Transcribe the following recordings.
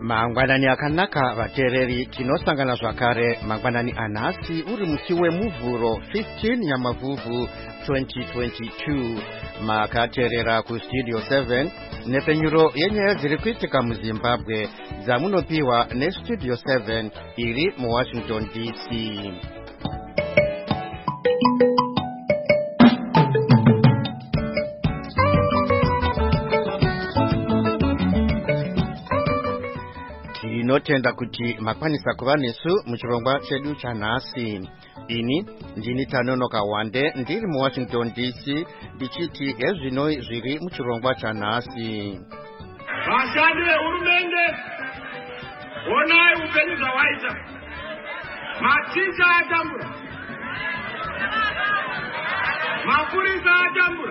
Mangwanani akanaka vatereri tinosangana zvakare mangwanani anhasi uri musi wemuvhuro 15 yamavhuvhu 2022 makaterera kustudio 7 nepfenyuro yenyaya dziri kuitika muZimbabwe dzamunopiwa nestudio 7 iri muWashington DC. Tinotenda kuti makwanisa kuva nesu muchirongwa chedu chanhasi. Ini ndini Tanonoka Wande ndiri muWashington DC ndichiti ezvino zviri muchirongwa chanhasi. Vashandi vehurumende, onai upenyu hwawaita. Maticha atambura, mapurisa atambura.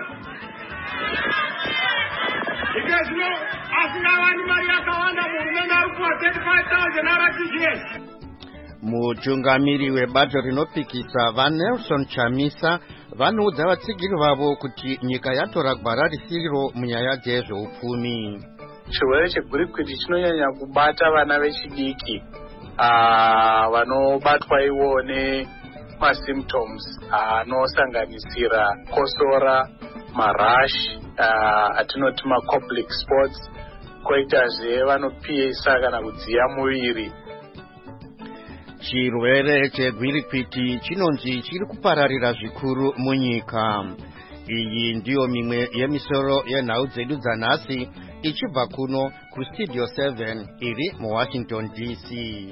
Ikazvino asingawani mari yakawanda muhurumende ari kuwa 35,000 arachijesi. Mutungamiri webato rinopikisa vaNelson Chamisa vanoudza vatsigiri vavo kuti nyika yatora gwara risiro munyaya dzezveupfumi. Chirwere chegwirikwiti chinonyanya kubata vana vechidiki vanobatwa ivo nemasymptoms anosanganisira kosora, marash, atinoti macoblic spots, koitazve vanopisa kana kudziya muviri. Chirwere chegwirikwiti chinonzi chiri kupararira zvikuru munyika. Iyi ndiyo mimwe yemisoro yenhau dzedu dzanhasi ichibva kuno kustudio 7 iri muWashington DC.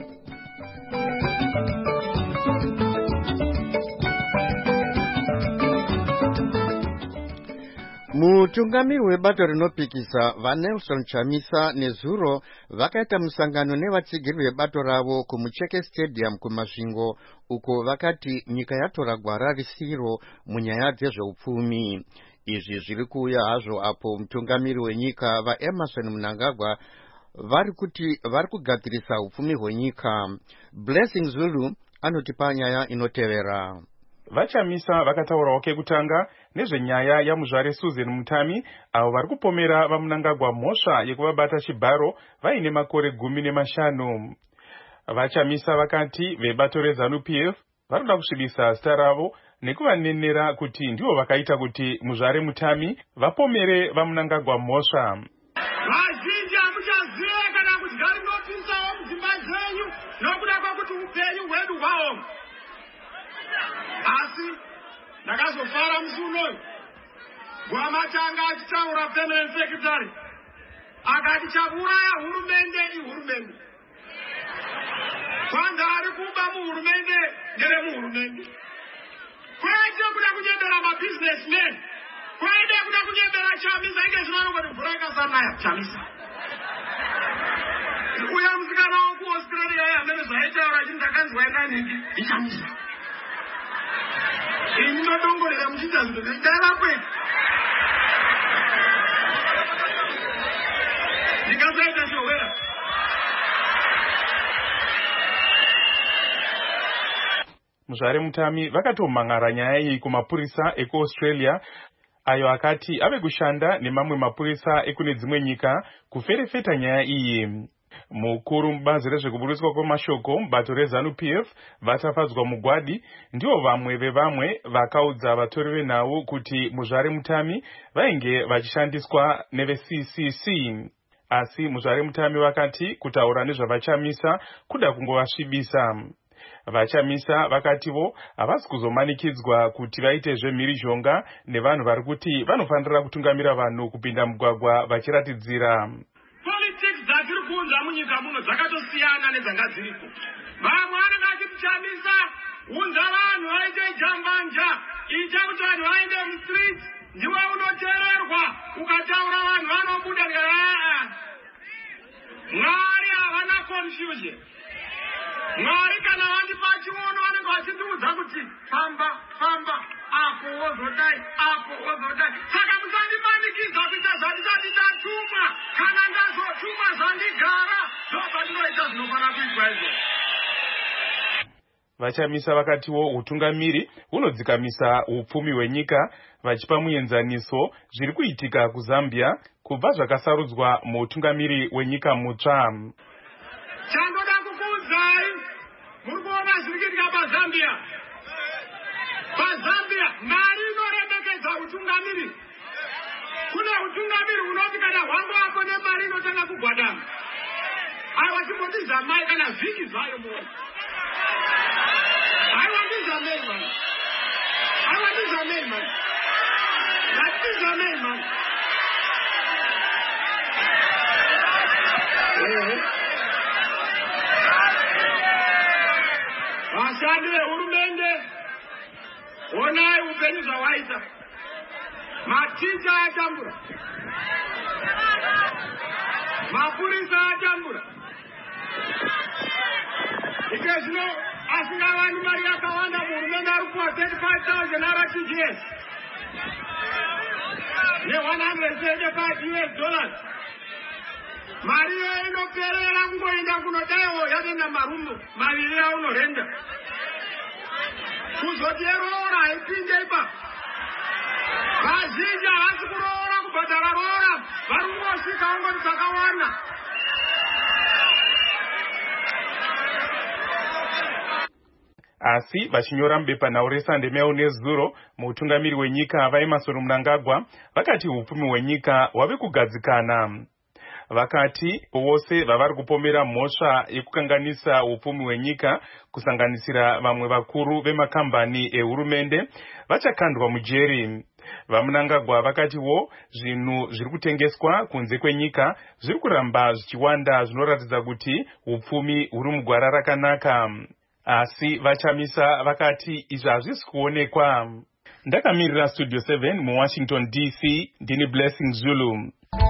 Mutungamiri webato rinopikisa vaNelson Chamisa nezuro vakaita musangano nevatsigiri vebato ravo kumucheke stadium kumasvingo uko vakati nyika yatora gwara risiro munyaya dzezveupfumi. Izvi zviri kuuya hazvo apo mutungamiri wenyika vaEmerson Mnangagwa vari kugadzirisa upfumi hwenyika. Blessing Zulu anotipa nyaya inotevera. Vachamisa vakataurawo kekutanga nezvenyaya yamuzvare Susan Mutami avo vari kupomera vaMnangagwa mhosva yekuvabata chibharo vaine makore 15. Vachamisa vakati vebato reZANU-PF varoda kusvibisa zita ravo nekuvanenera kuti ndivo vakaita kuti muzvare Mutami vapomere vaMnangagwa mhosva. Vazhinji hamuchaziva kana kuti gari rinopinzawo mudzimba dzenyu nokuda kwokuti upenyu hwedu hwaoma. Asi ndakazofara musi unoyu Gwamatanga achitaura permanent secretary akati chauraya hurumende ihurumende. Kwanza ari kuba muhurumende nderemuhurumende. Kwete kuda kunyembera mabusinessmen, kwete kuda kunyembera Chamisa ike zvinanongoti mvura ikasanaya Chamisa. Uya musikana wo kuAustralia yamene zvaitaura chini ndakanzwa inanhingi iChamisa. Ini ndodongorera muchita zvinhu zvidara kwete. Ndingasaita showera. Muzvare Mutami vakatomhan'ara nyaya iyi kumapurisa ekuAustralia ayo akati ave kushanda nemamwe mapurisa ekune dzimwe nyika kuferefeta nyaya iyi. Mukuru mubazi rezvekuburiswa kwemashoko mubato reZANU-PF vatafadzwa Mugwadi ndivo vamwe vevamwe vakaudza vatori venhau kuti muzvare Mutami vainge vachishandiswa neveCCC. Asi muzvare Mutami vakati kutaura nezvavachamisa kuda kungovasvibisa. Vachamisa vakativo havasi kuzomanikidzwa kuti vaite zvemhirizhonga nevanhu vari kuti vanofanira kutungamira vanhu kupinda mugwagwa vachiratidzira. Politics dzatiri kuunza munyika muno dzakatosiyana nedzanga dziriko. Vamwe vanenge vachichamisa unza vanhu vaite jambanja ita kuti vanhu vaende mustreet ndiwe unoteererwa ukataura vanhu vanobuda Mwari havana confusion. Mwari kana vandipa chiuno vanenge vachindiudza kuti famba famba apo wozodai apo wozodai. Saka musandipanikiza kuita zvandisati ndatumwa kana ndazotumwa zvandigara ndozvandinoita zvinofana kuitwa izvo. Vachamisa vakatiwo utungamiri hunodzikamisa upfumi hwenyika vachipa muenzaniso zviri kuitika kuZambia kubva zvakasarudzwa muutungamiri wenyika mutsva. chandoda kukuudzai muri kuona zviri kuitika paZambia. PaZambia mari inoremekedza utungamiri. Kune utungamiri unoti kana hwangu wako nemari inotanga kugwadama. Aiwa chimboti zamai kana vhiki zvayo muone. Aiwa ndizamei man. Aiwa ndizamei man. Ndizamei man. Vashandi vehurumende, onai upenyu zvawaita. Maticha atambura, mapurisa atambura. Ike zvino asingawani mari yakawanda, hurumende ari kupa 35,000 RTGS ne $175 US. Mari inoperera kungoenda kunodaiwo yatenda marumbu maviri aunorenda. Kuzoti roora haipinde ipa. Vazhinji havasi kuroora kubhadhara roora. Vari kungosvika ungoti dzakawana. Asi vachinyora mubepanhau reSunday nezuro mutungamiri wenyika vaEmmerson Mnangagwa vakati upfumi hwenyika hwave kugadzikana. Vakati vose vavari kupomera mhosva yekukanganisa upfumi hwenyika kusanganisira vamwe vakuru vemakambani ehurumende vachakandwa mujeri. VaMnangagwa vakatiwo zvinhu zviri kutengeswa kunze kwenyika zviri kuramba zvichiwanda zvinoratidza kuti upfumi huri mugwara rakanaka. Asi vaChamisa vakati izvi hazvisi kuonekwa. Ndakamirira Studio 7 muWashington DC, ndini Blessing Zulu.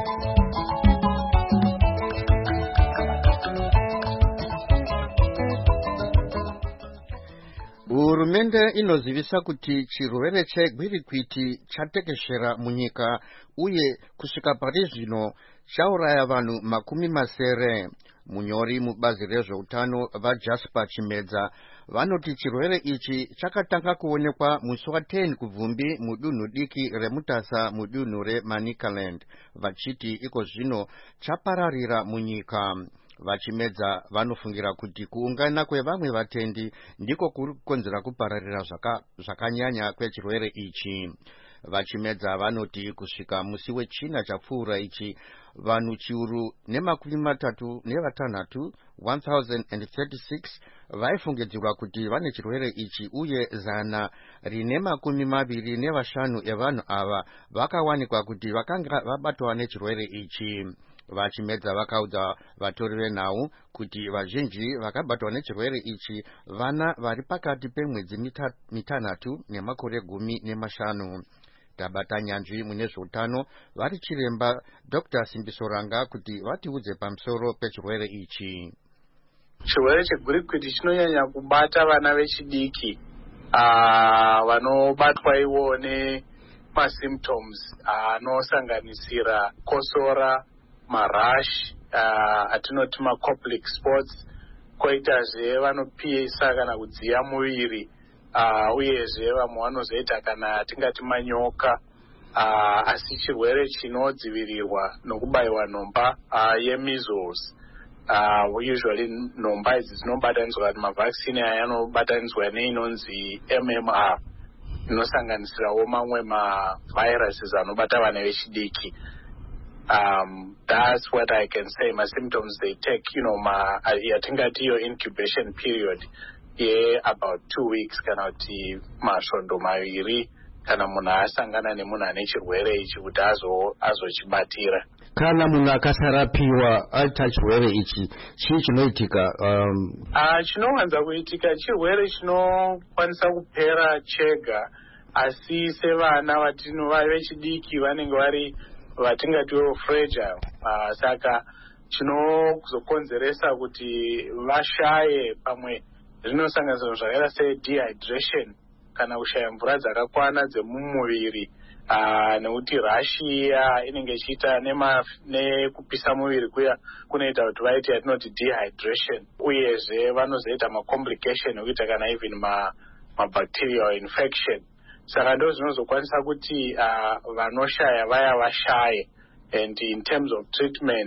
Hurumende inozivisa kuti chirwere chegwirikwiti chatekeshera munyika uye kusvika pari zvino chauraya vanhu 70. Munyori mubazi rezveutano vaJasper Chimedza vanoti chirwere ichi chakatanga kuonekwa musi wa10 kubvumbi mudunhu diki reMutasa mudunhu reManicaland, vachiti iko zvino chapararira munyika. Vachimedza vanofungira kuti kuungana kwevamwe vatendi ndiko kuri kukonzera kupararira zvakanyanya kwechirwere ichi. Vachimedza vanoti kusvika musi wechina chapfuura ichi vanhu chiuru ne36 1036 vaifungidzirwa kuti vane chirwere ichi uye 125 evanhu ava vakawanikwa kuti vakanga vabatwa nechirwere ichi. Vachimedza vakaudza vatori venhau kuti vazhinji vakabatwa nechirwere ichi vana vari pakati pemwedzi 6 nemakore 15. Tabata nyanzvi mune zveutano vari chiremba Dr. Simbisoranga kuti vatiudze pamusoro pechirwere ichi. Chirwere chegwirikwiti chinonyanya kubata vana vechidiki vanobatwa ivo nemasymptoms anosanganisira kosora, marash, atinoti macoplic spots, koitazve vanopisa kana kudziya muviri, uyezve vamwe vanozoita kana tingati manyoka, asi chirwere chinodzivirirwa nokubayiwa nhomba yemeasles. Usually nhomba idzi dzinobatanidzwa mavhaccine aya anobatanidzwa neinonzi MMR, inosanganisirawo mamwe maviruses anobata vana vechidiki. That's what I can say. My symptoms, they take, yatingati your incubation period, about 2 weeks, kana kuti masvondo maviri, kana munhu asangana nemunhu ane chirwere ichi kuti azochibatira. Kana munhu akasarapiwa aita chirwere ichi, chii chinoitika? Chinowanza kuitika chirwere chinokwanisa kupera chega, asi sevana vechidiki vanenge vari vatingatiwo fragile, saka chinozokonzeresa kuti vashaye pamwe zvinosanganisira zvakaita sedehydration kana kushaya mvura dzakakwana dzemumuviri, nekuti rashi iya inenge ichiita nekupisa muviri kuya kunoita kuti vaite yatinoti dehydration, uyezve vanozoita macomplication ekuita kana even mabacterial infection. Saka ndo zvinozokwanisa kuti vanoshaya vaya vashaye. And in terms of treatment,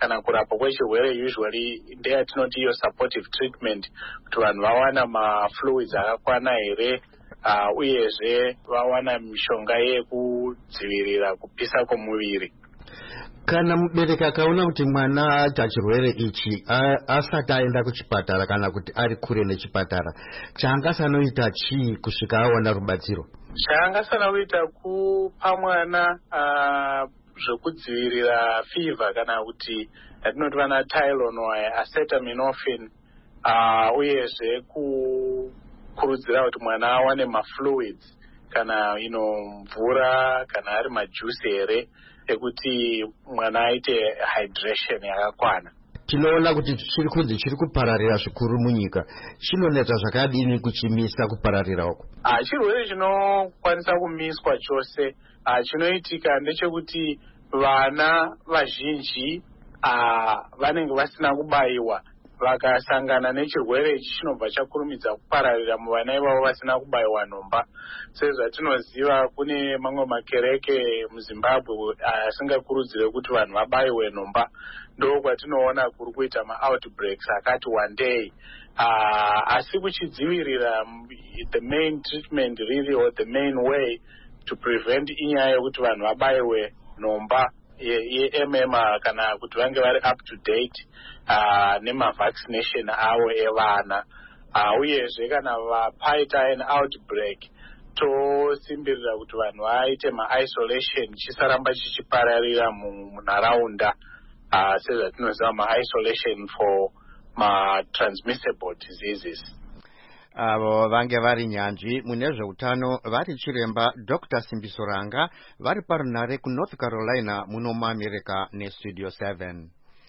kana kurapwa kwechirwere usually ndeyatinoti iyo supportive treatment, kuti vanhu vawana mafluids akakwana here, uyezve vawana mishonga yekudzivirira kupisa kwomuviri. Kana mubereki akaona kuti mwana aita chirwere ichi asati aenda kuchipatara kana kuti ari kure nechipatara, chaangasanoita chii kusvika awana rubatsiro? Chaangasanoita kupa mwana zvokudzivirira fever kana kuti yatinoti vana Tylenol, acetaminophen, uyezve kukurudzira kuti mwana awane mafluids kana mvura kana ari majuice here ekuti mwana aite hydration yakakwana. Tinoona kuti chiri kupararira zvikuru munyika. Chinonetsa zvakadini kuchimisa kupararira uku? Chirwere chinokwanisa kumiswa chose. Chinoitika ndechekuti vana vazhinji vanenge vasina kubayiwa, vakasangana nechirwere ichi chinobva chakurumidza kupararira muvana ivavo vasina kubayiwa nhomba. Sezvatinoziva kune mamwe makereke muZimbabwe asingakurudzire kuti vanhu vabayiwe nhomba. Ndokwatinoona kuri kuita ma-outbreaks akati one day. Asi kuchidzivirira, the main treatment really, or the main way to prevent inyaya yekuti vanhu vabayiwe nhomba ye-MMR kana kuti vange vari up to date nema-vaccination avo evana. Uyezve kana paita an outbreak, tosimbirira kuti vanhu vaite ma-isolation chisaramba chichipararira munharaunda, sezvatinoziva ma-isolation for ma-transmissible diseases. Avo vange vari nyanzvi mune zveutano vari chiremba Dr. Simbiso Ranga vari parunare kuNorth Carolina muno muAmerica neStudio 7.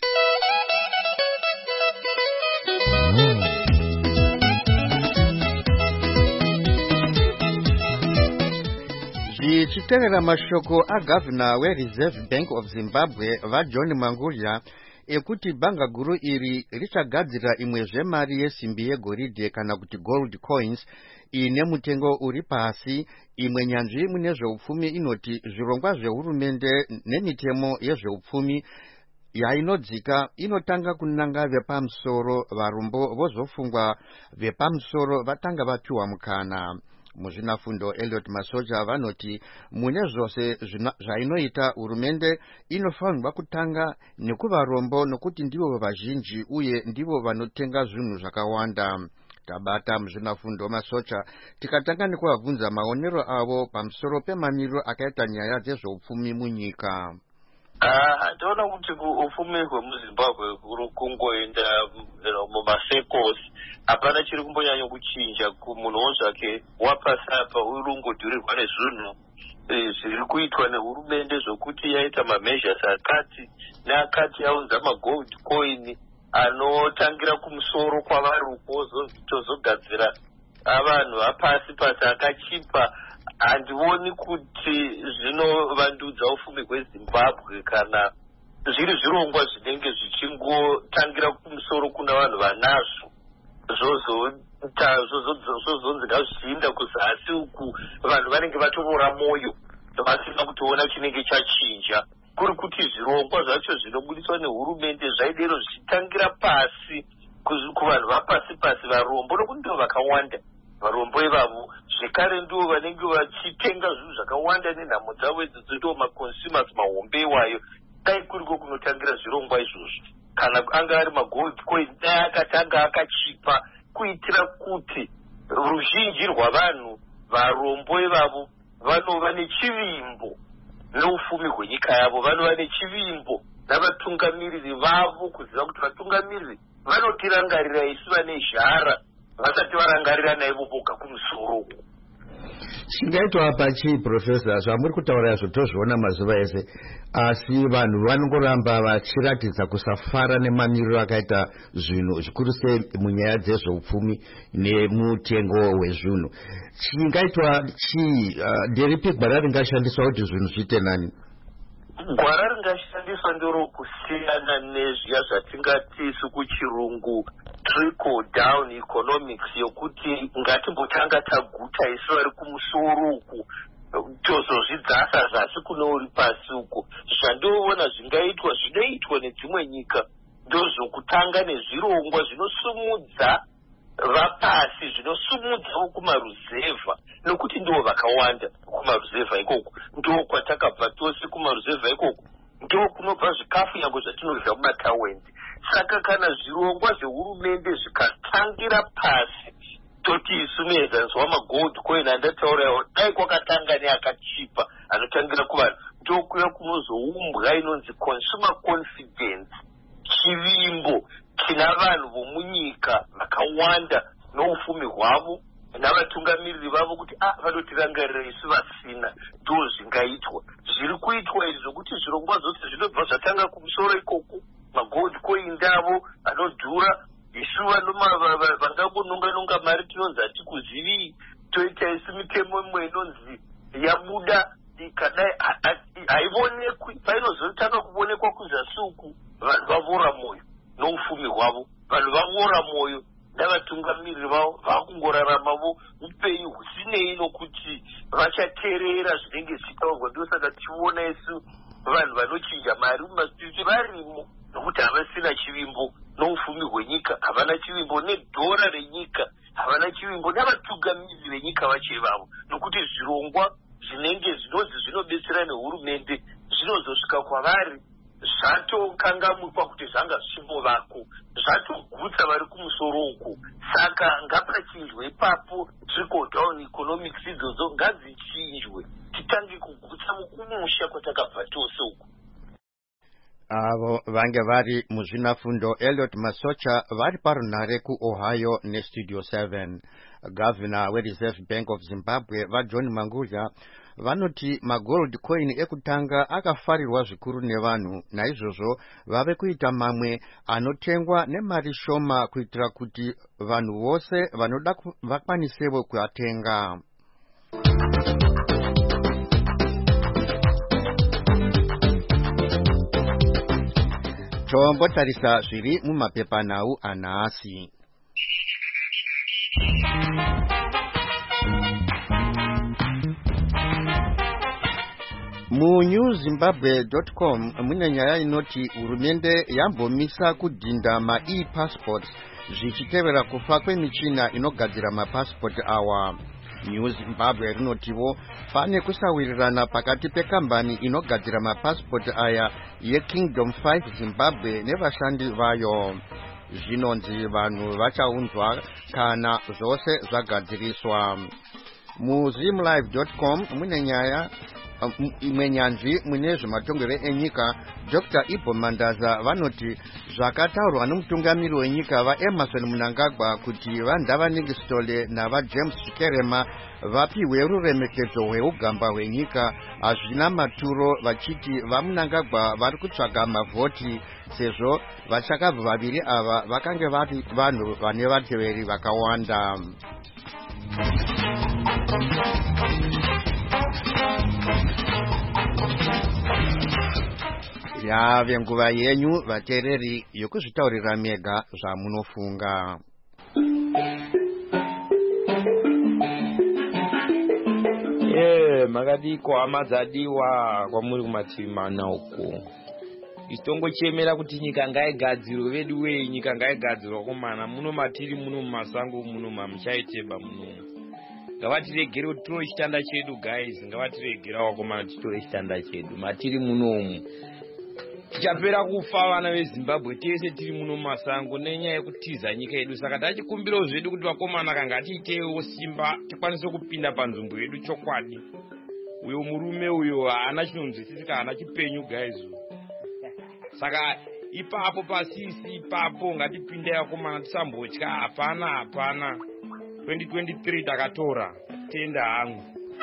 Zvichitevera mashoko agavhuna weReserve Bank of Zimbabwe vaJohn Mangudya ekuti bhanga guru iri richagadzira imwezve mari yesimbi yegoridhe kana kuti gold coins ine mutengo uri pasi. Imwe nyanzvi mune zveupfumi inoti zvirongwa zvehurumende nemitemo yezveupfumi yainodzika inotanga kunanga vepamusoro, varombo vozofungwa vepamusoro vatanga vapiwa mukana. Muzvinafundo Elliot Masoja vanoti mune zvose zvainoita hurumende inofanirwa kutanga nekuvarombo nokuti ndivo vazhinji uye ndivo vanotenga zvinhu zvakawanda. Tabata muzvinafundo Masoja tikatanga nekuvabvunza maonero avo pamusoro pemamiriro akaita nyaya dzezveupfumi munyika. Ndinoona kuti upfumi hwemuZimbabwe kuri kungoenda mumasecles, hapana chiri kumbonyanya kuchinja. Munhuwo zvake wapasi apa uri ungodhurirwa nezvinhu zviri kuitwa nehurumende zvokuti yaita mameasures akati neakati yaunza magold coin anotangira kumusoro kwavari uko tozogadzira vanhu vapasi pasi akachipa. Handioni kuti zvinovandudza upfumi hweZimbabwe kana zviri zvirongwa zvinenge zvichingotangira kumusoro kuna vanhu vanazvo zvozonzi ngazvichiinda kuzasi uku vanhu vanenge vatovora mwoyo vasina kutoona chinenge chachinja. Kuri kuti zvirongwa zvacho zvinobudiswa nehurumende zvaidero zvichitangira pasi kuvanhu vapasi pasi, varombo, nokuti ndivo vakawanda. Varombo ivavo zvekare ndivo vanenge vachitenga zvinhu zvakawanda nenhamo dzavo idzodzo, ndivo maconsumers, mahombe iwayo. Dai kuriko kunotangira zvirongwa izvozvo, kana anga ari magold coin dai akatanga akachipa, kuitira kuti ruzhinji rwavanhu varombo ivavo vanova nechivimbo neupfumi hwenyika yavo, vanova nechivimbo navatungamiriri vavo, kuziva kuti vatungamiriri vanotirangarira isu vane zhara vasati varangarira naivo voga kumusoro. Chingaitwa pachi Professor, zvamuri kutaura izvo tozviona mazuva ese, asi vanhu vanongoramba vachiratidza kusafara nemamiriro akaita zvinhu zvikuru sei munyaya dzezveupfumi nemutengo wezvinhu. Chingaitwa chii? Nderipi gwara ringashandiswa kuti zvinhu zviite nani? Gwara ringashandiswa ndiro kusiyana nezviya zvatingati sekuchirungu trickle down economics, yokuti ngatimbotanga taguta isu vari kumusoro uku tozozvidzasa zasi kune uri pasi uko. Zvandoona zvinoitwa kuitwa nedzimwe nyika ndozvokutanga nezvirongwa zvinosumudza vapasi, zvinosumudzawo kumaruzevha, nokuti ndo vakawanda kumaruzevha ikoko, ndo kwatakabva tose kumaruzevha ikoko, ndo kunobva zvikafu yango zvatinorya mumataundi. Saka kana zvirongwa zvehurumende zvikatangira pasi, toti isu muenzaniso wamagold coin andataurawo dai kwakatanga neakachipa anotangira kuvanhu, ndo kuya kunozoumbwa inonzi consumer confidence, chivimbo china vanhu vomunyika vakawanda noufumi hwavo navatungamiriri vavo kuti vanotirangarira isu vasina, ndo zvingaitwa. Zviri kuitwa izvi zvokuti zvirongwa zvose zvinobva zvatanga kumusoro ikoko, magold coin avo anodhura, isu vangangononga mari tinonzi hatikuzivi, toita isu mitemo imwe inonzi yabuda ikadai haionekwi, painozotanga kuonekwa kuzasi uku vanhu vavora mwoyo noufumi hwavo, vanhu vavora mwoyo navatungamiriri vavo vakungoraramawo upenyu husinei nokuti vachateerera zvinenge zvichitaurwa. Ndosaka tichiona isu vanhu vanochinja mari mumastiriti varimo, nokuti havasina chivimbo noufumi hwenyika, havana chivimbo nedhora renyika, havana chivimbo navatungamiriri venyika vacho ivavo, nokuti zvirongwa zvinenge zvinonzi zvinobetsera nehurumende zvinozosvika kwavari zvatokangamukwa kuti zvanga zvichimbovako, zvatogutsa vari kumusoro uku. Saka ngapachinjwe ipapo trickle down economics idzodzo ngadzichinjwe, titange kugutsa mukumusha kwatakabva tose uku. Avo vange vari muzvinafundo Elliot Masocha vari parunhare kuOhio neStudio 7. Governor weReserve Bank of Zimbabwe vaJohn Mangudya vanoti magold coin ekutanga akafarirwa zvikuru nevanhu, naizvozvo vave kuita mamwe anotengwa nemari shoma kuitira kuti vanhu vose vanoda vakwanisewo kuatenga. Tombotarisa zviri mumapepanhau anhasi. MuNewZimbabwe.com mune nyaya inoti hurumende yambomisa kudhinda ma-e-passports zvichitevera kufa kwemichina inogadzira mapasipoti awa. New Zimbabwe rinotiwo pane kusawirirana pakati pekambani inogadzira mapasipoti aya yeKingdom 5 Zimbabwe nevashandi vayo. Zvinonzi vanhu vachaunzwa kana zvose zvagadziriswa. MuZimLive.com mune nyaya imwe nyanzvi mune zvematongero enyika Dr. Ibo Mandaza vanoti zvakataurwa nomutungamiri wenyika vaEmerson Mnangagwa kuti vaNdavaningistole navaJames Chikerema vapiwe ruremekedzo rweugamba hwenyika hazvina maturo, vachiti vaMnangagwa vari kutsvaga mavhoti sezvo vachakabva vaviri ava vakange vari vanhu vane vateveri vakawanda. Yave nguva yenyu vateereri yokuzvitaurira mega zvamunofunga. Makadiko amadzadiwa kwamuri kumativi mana uko. Itongochemera kuti nyika ngaigadzirwe, vedu wei nyika ngaigadzirwa komana, muno matiri muno mumasango muno mamuchaiteba muno. Ngavatiregere kuti tore chitanda chedu guys, ngavatiregerawo komana titore chitanda chedu. Matiri munomu tichapera kufa vana veZimbabwe tese tiri muno masango nenyaya yekutiza nyika yedu. Saka tachikumbirawo zvedu kuti vakomana kanga tiitewo simba tikwanise kupinda panzvimbo yedu chokwadi. Uyo murume uyo haana chinonzwisisika, haana chipenyu guys. Saka ipapo pasisi ipapo ngatipindei vakomana tisambotya. Hapana 2023 takatora tenda hangu.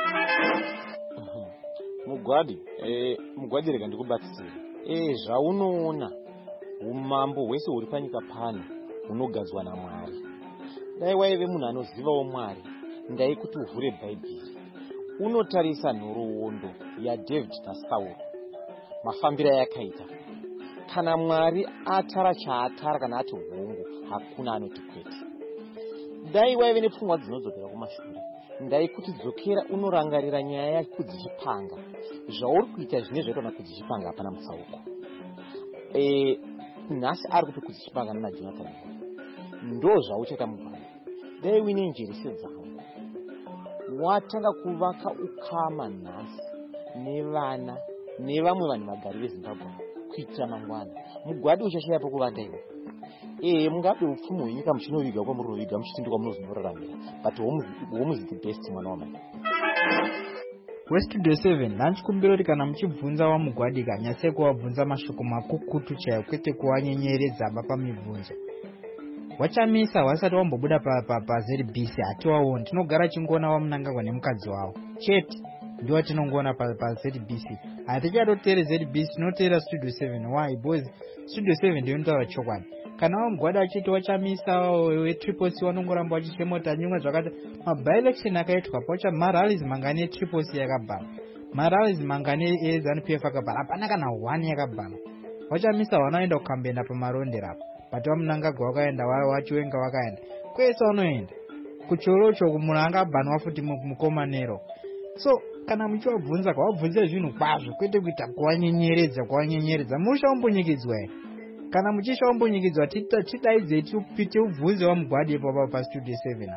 Mugwadi rega ndikubatsire. Zvaunoona umambo hwese huri panyika pano hunogadzwa naMwari. Dai waive munhu anozivawo Mwari, ndaikuti uvhure Bhaibheri unotarisa nhoroondo yaDhavidhi naSauro, mafambiro ayakaita. Kana Mwari atara chaatara, kana ati hongu, hakuna anoti kwete. Dai waive nepfungwa dzinodzokera kumashure, ndaikuti dzokera unorangarira nyaya yakudzichipanga. Zvauri kuita zvine zvaitwa nakudzichipanga hapana mutsauko. nhasi ari kutokudzipangana naJonathan ndo zvauchaita mugwada. Dai uine njere sedzawo watanga kuvaka ukama nhasi nevana nevamwe vanhu vagari veZimbabwe kuitira mangwana. Mugwadi uchashaya pokuvanda iwe. Mungabe upfumi hwenyika muchinoviga kwamuroviga muchitindi kwamunozonoraramira, but home is the best mwana wamai. Westudio 7 lanchikumbira kuti kana muchibvunza wamugwadi kanyase kuvabvunza mashoko makukutu chaiwo kwete kuvanyenyeredza pamibvunzo. Wachamisa wasati wambobuda paZBC hatiwawo tinogara chingoona wamunangagwa nemukadzi wavo chete ndiwo tinongoona paZBC. Hatichadotere ZBC tinoteera Studio 7. Why boys? Studio 7 ndiyo ndotaura chokwadi. Kana wamugwada achiti wachamisa wetriple C wanongoramba wachichemota nyumwe zvakati maby-election akaitwa pacha marallies mangani etriple C yakabhara, marallies mangani eZANU-PF akabhara, hapana kana 1 yakabhara. Wachamisa wanoenda kukambenda pamarondera apa, but wamunangagwa wakaenda, wachiwenga wakaenda, kwese wanoenda kuchorocho munhu angabhanwa futi mukomanero. So kana muchivabvunza kwavabvunze zvinhu kwazvo kwete kuita kuvanyenyeredza mushaumbonyikidzwa here. Kana muchishaumbonyikidzwa tidaidze tiubvunze wamugwadi ipapo paStudio 7.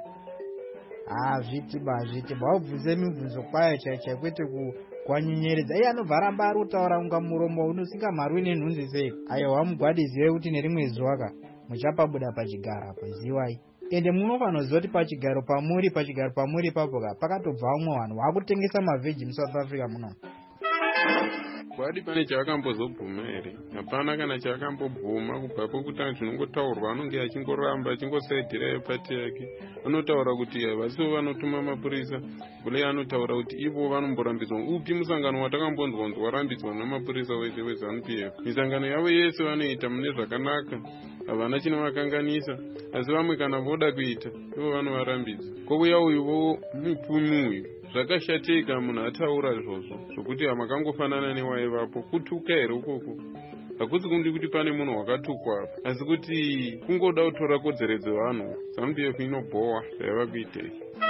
Zvitiba wabvunze mibvunzo kwayo chaichai kwete kuvanyenyeredza. Iye anobva ramba ari kutaura kunga muromo unosingamharwi nenhunzi sei. Aiwa wamugwadi zivai kuti nerimwe zuva muchapabuda pachigaro apo ziwai. Ende munofanira kuziva kuti pachigaro pamuri ipapo pakatobva vamwe vanhu vakutengesa mavheji muSouth Africa muno. Gwadi pane chaakambozobvuma here? Hapana kana chaakambobvuma. Kubva pokutanga zvinongotaurwa anonge achingoramba achingosaidhira pati yake. Anotaura kuti vasiwo vanotuma mapurisa, kule anotaura kuti ivo vanomborambidzwa. Upi musangano watakambonzwa warambidzwa namapurisa wese weZANU-PF? Misangano yavo yese vanoita mune zvakanaka, havana chinovakanganisa, asi vamwe kana voda kuita ivo vanovarambidza. Kouya uyuwo mupfumi uyu zvakashatika munhu ataura izvozvo zvokuti hamakangofanana newaivapo. Kutuka here ukoko? Hakusi kundi kuti pane munhu wakatukwa apa, asi kuti kungoda kutora kodzero dzevanhu. ZANU-PF inobhowa zvaiva kuitei.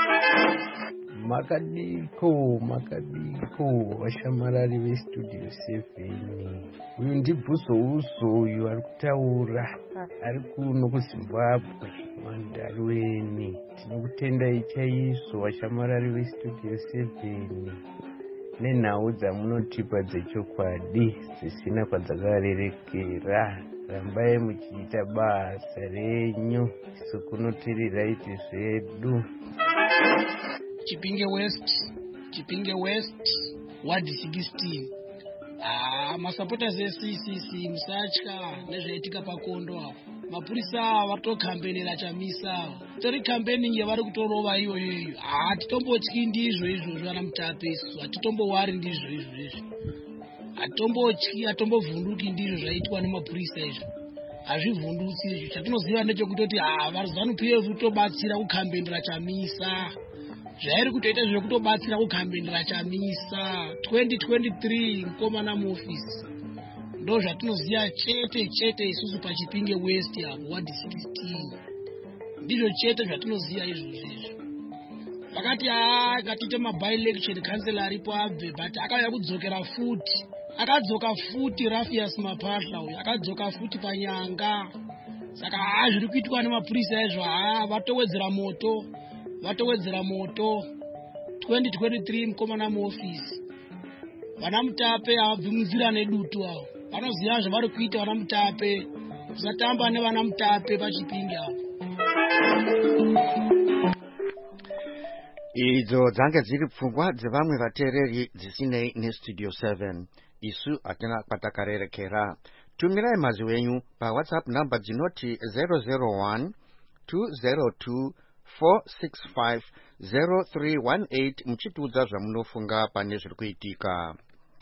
Makadiko vashamarari veStudio 7. Uyu ndibvuzo uyu ari kutaura ari kuno kuZimbabwe mandari weni. Tinokutendai chaizvo vashamarari veStudio 7 nenhau dzamunotipa dzechokwadi dzisina kwadzakarerekera. Rambai muchiita basa renyu, isu kunoteererai zvedu. Chipinge West Ward 16. Masupporters eCCC musatya nezvaitika pakondo apo. Mapurisa vatokambenera Chamisa. Tori campaigning yavari kutorova iyoyo. Hatitombotyi ndizvo izvozvo vana Mutape isu. Hatitombowari ndizvo izvozvo. Hatombotyi, hatombovhunduki ndizvo zvaitwa nemapurisa izvo. Hazvivhundutsi izvo. Chatinoziva ndechekutoti ZANU-PF tobatsira kukambenera Chamisa. Zvairi kutoita zvekutobatsira kukambenera Chamisa 2023 mukomana muofisi. Ndo zvatinoziva chete isusu paChipinge West apo Ward 16. Ndizvo chete zvatinoziva izvozvo. Vakati akatiite maby-election kansela aripo abve, but akauya kudzokera futi. Akadzoka futi Rafias Mapahla uyu, akadzoka futi panyanga. Saka zviri kuitwa nemapurisa izvo vatowedzera moto 2023 mukomana muofisi. Vana Mutape havabvimidzira nedutu avo. Vanoziva zvavari kuita vana Mutape. Usatamba nevana Mutape paChipinge apo. Idzo dzange dziri pfungwa dzevamwe vateereri dzisinei neStudio 7. Isu hatina kwatakarerekera. Tumirai mazwi wenyu paWhatsApp namba dzinoti 001 202 465 0318 muchitiudza zvamunofunga pane zviri kuitika.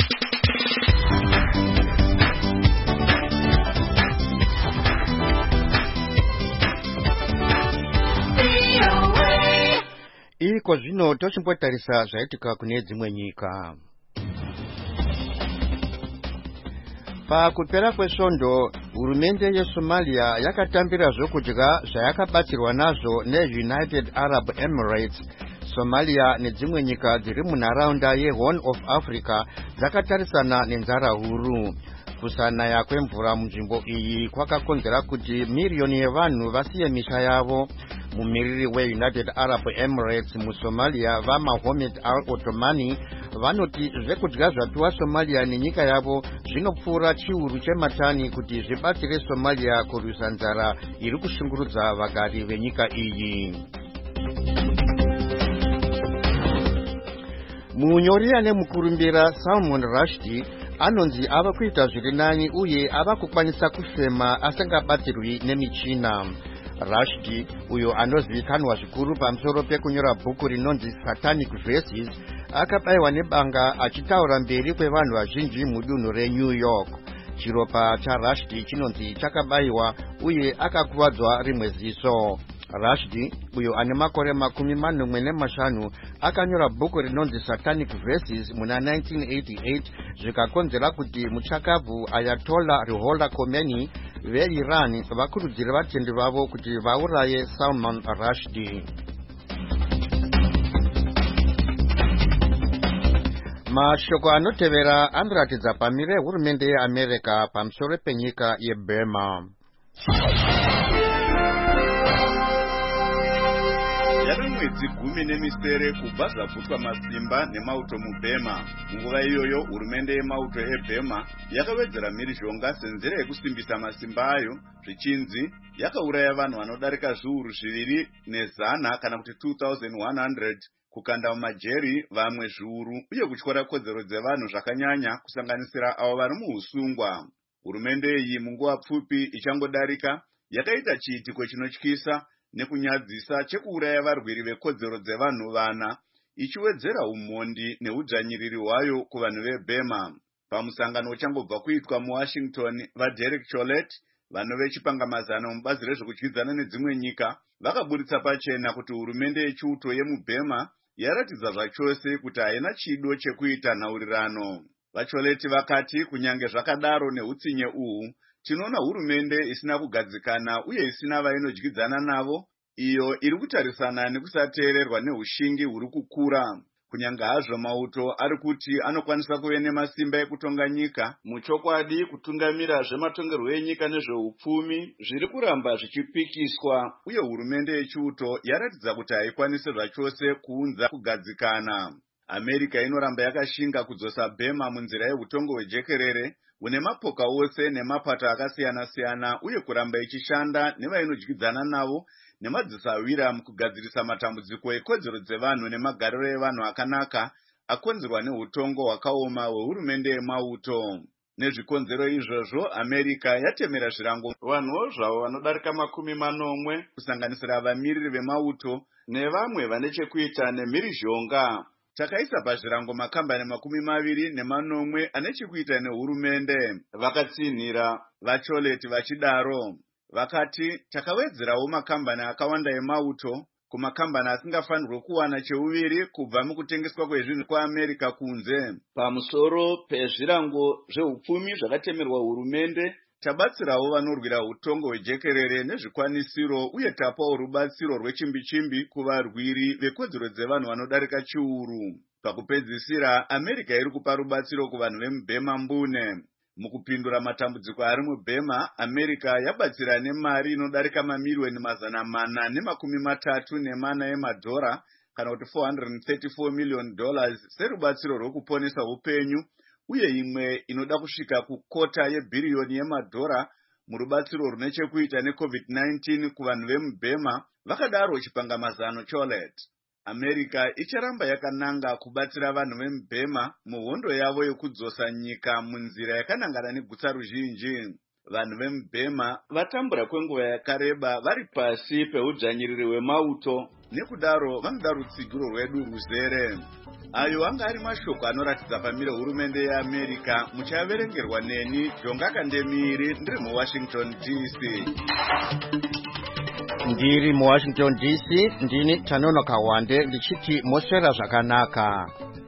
Iko zvino tochimbotarisa zvaitika kune dzimwe nyika. Pakupera kwesvondo, hurumende yeSomalia yakatambira zvokudya zvayakabatsirwa nazvo neUnited Arab Emirates. Somalia nedzimwe nyika dziri munharaunda yeHorn of Africa dzakatarisana nenzara huru. kusanaya kwemvura munzvimbo iyi kwakakonzera kuti miriyoni yevanhu vasiye misha yavo. Mumiriri weUnited Arab Emirates muSomalia vaMohamed Al Ottomani vanoti zvekudya zvapiwa Somalia nenyika yavo zvinopfuura chiuru chematani kuti zvibatsire Somalia kurwisa nzara iri kushungurudza vagari venyika iyi. Munyori anemukurumbira Salman Rushdie anonzi ava kuita zviri nani uye ava kukwanisa kufema asingabatsirwi nemichina. Rushdie uyo anozivikanwa zvikuru pamusoro pekunyora bhuku rinonzi Satanic Verses akabayiwa nebanga achitaura mberi kwevanhu vazhinji mudunhu reNew York. Chiropa chaRushdie chinonzi chakabayiwa uye akakuvadzwa rimwe ziso. Rushdie uyo ane makore 45 akanyora bhuku rinonzi Satanic Verses muna 1988 zvikakonzera kuti muchakabvu Ayatollah Ruhollah Khomeini veIran vakurudzire vatendi vavo kuti vauraye Salman Rushdie. Mashoko anotevera anoratidza pamire hurumende yeAmerica pamusoro penyika yeBurma. Yava mwedzi 17 kubva zvabvutwa masimba nemauto muBurma. Munguva iyoyo hurumende yemauto eBurma yakawedzera mhirizhonga senzira yekusimbisa masimba ayo, zvichinzi yakauraya vanhu vanodarika zviuru 200 kana kuti 2100, kukanda mumajeri vamwe zviuru uye kutyora kodzero dzevanhu zvakanyanya kusanganisira avo vari muusungwa. Hurumende iyi munguva pfupi ichangodarika yakaita chiitiko chinotyisa nekunyadzisa chekuuraya varwiri vekodzero dzevanhu vana, ichiwedzera umhondi neudzvanyiriri hwayo kuvanhu veBurma. Pamusangano uchangobva kuitwa muWashington, vaDerek Chollet, vanhu vechipangamazano mubazi rezvekudyidzana nedzimwe nyika, vakaburitsa pachena kuti hurumende yechiuto yemuBurma yaratidza zvachose kuti haina chido chekuita nhaurirano. VaChollet vakati kunyange zvakadaro neutsinye uhu, tinoona hurumende isina kugadzikana uye isina vainodyidzana navo, iyo iri kutarisana nekusateererwa neushingi huri kukura. Kunyange hazvo mauto ari kuti anokwanisa kuve nemasimba ekutonga nyika, muchokwadi kutungamira zvematongerwo enyika nezveupfumi zviri kuramba zvichipikiswa, uye hurumende yechiuto yaratidza kuti haikwanisi zvachose kuunza kugadzikana. America inoramba yakashinga kudzosa Burma munzira yehutongo hwejekerere une mapoka ose nemapato akasiyana-siyana, uye kuramba ichishanda nevainodyidzana navo nemadziso awira mukugadzirisa matambudziko ekodzero dzevanhu nemagariro evanhu akanaka akonzerwa nehutongo hwakaoma hwehurumende yemauto. Nezvikonzero izvozvo, America yatemera zvirango vanhuwo zvavo vanodarika 40 kusanganisira vamiriri vemauto nevamwe vane chekuita nemhirizhonga. Takaisa pazvirango makambani 20 ane chekuita nehurumende, vakatsinhira. VaChollet vachidaro vakati, takawedzerawo makambani akawanda emauto kumakambani asingafanirwe kuwana cheuviri kubva mukutengeswa kwezvinhu kwaAmerica kunze. Pamusoro pezvirango zveupfumi zvakatemerwa hurumende, tabatsirawo vanorwira hutongo hwejekerere nezvikwanisiro uye tapawo rubatsiro rwechimbi-chimbi kuvarwiri vekodzero dzevanhu vanodarika chiuru. Pakupedzisira, America iri kupa rubatsiro kuvanhu vemuBurma mbune. Mukupindura matambudziko ari muBurma, America yabatsira nemari inodarika mamiliyoni 434 emadhora kana kuti $434 million serubatsiro rwekuponesa upenyu, uye imwe inoda kusvika kukota yebhiriyoni yemadhora murubatsiro rune chekuita neCovid-19 kuvanhu vemuBurma, vakadaro chipangamazano Chollet. America icharamba yakananga kubatsira vanhu vemuBurma muhondo yavo yokudzosa nyika munzira yakanangana negutsa ruzhinji. Vanhu vemuBurma vatambura kwenguva yakareba vari pasi peudzvanyiriri hwemauto, nekudaro vanoda rutsigiro rwedu ruzere. Ayo anga ari mashoko anoratidza pamire hurumende yeAmerica, muchaverengerwa neni Jonga Kandemiri ndiri muWashington DC. Ndiri muWashington DC, ndini Tanono Kawande ndichiti moswera zvakanaka.